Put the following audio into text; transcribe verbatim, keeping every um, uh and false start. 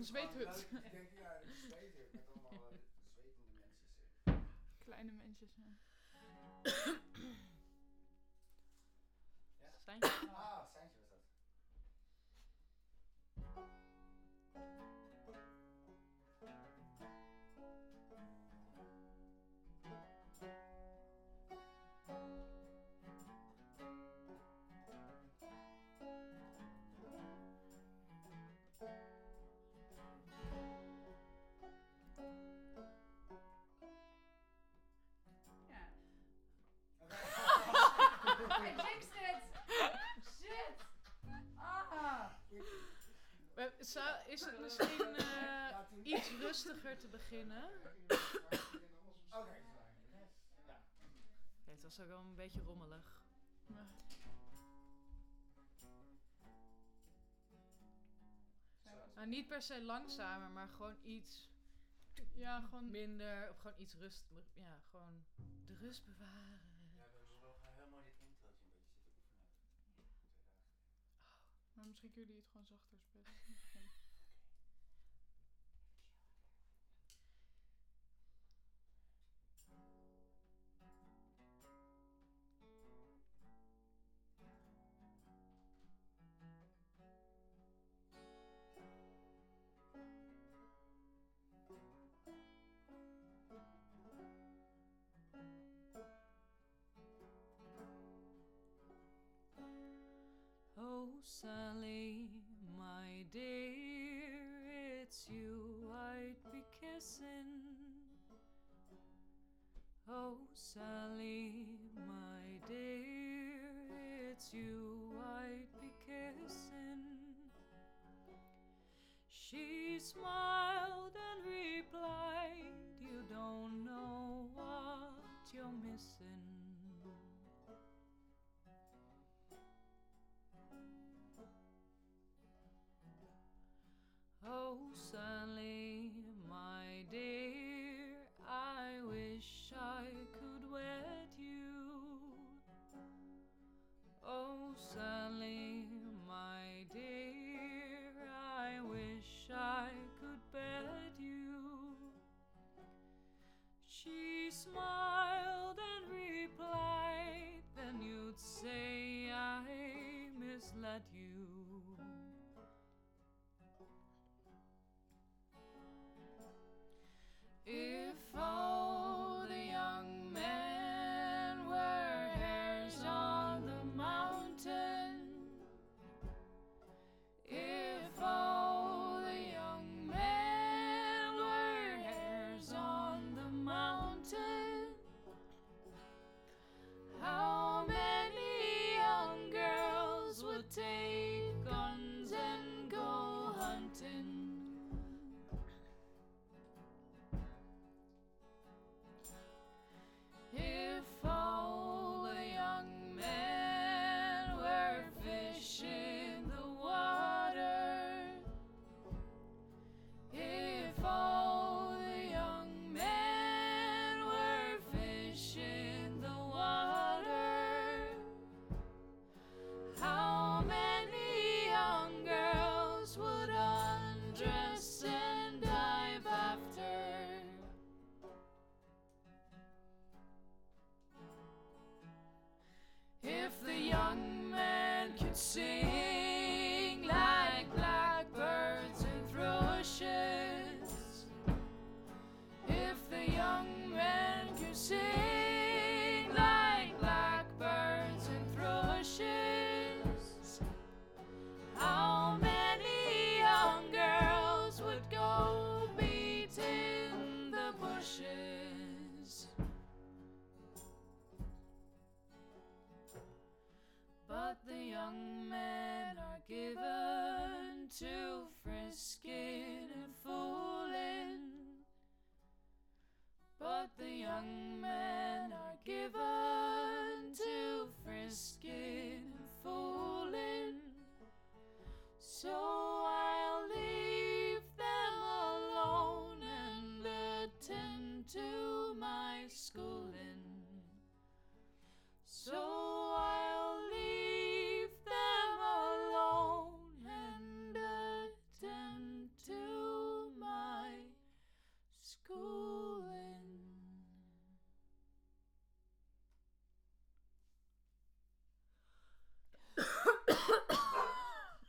Een zweethut. Ik denk, ja, een zweethut met allemaal uh, zwetende mensen. Kleine mensjes, ja. Ja? Seintje? Ah, Seintje was dat. Ja. I jinxed it! Shit! Ah! We- zou- Is het misschien uh, iets rustiger te beginnen? Oké. Ja. Het was ook wel een beetje rommelig. Ja. Nou, niet per se langzamer, maar gewoon iets Ja, gewoon... minder. Of gewoon iets rust. Ja, gewoon de rust bewaren. Ja, we hebben wel heel mooi dit introotje een beetje zitten oefenen. Twee dagen. Maar misschien kunnen jullie het gewoon zachter spelen. Oh, Sally, my dear, it's you I'd be kissing. Oh, Sally, my dear, it's you I'd be kissing. She smiled and replied, you don't know what you're missing. Oh, Sally, my dear,